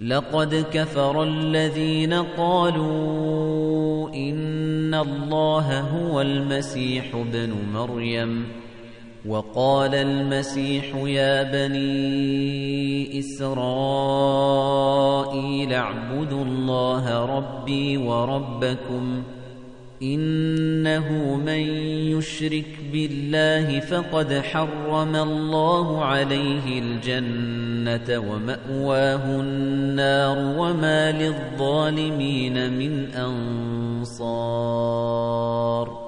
لقد كفر الذين قالوا إن الله هو المسيح ابن مريم وقال المسيح يا بني إسرائيل اعبدوا الله ربي وربكم إنه من يشرك بالله فقد حرم الله عليه الجنة ومأواه النار وما للظالمين من أنصار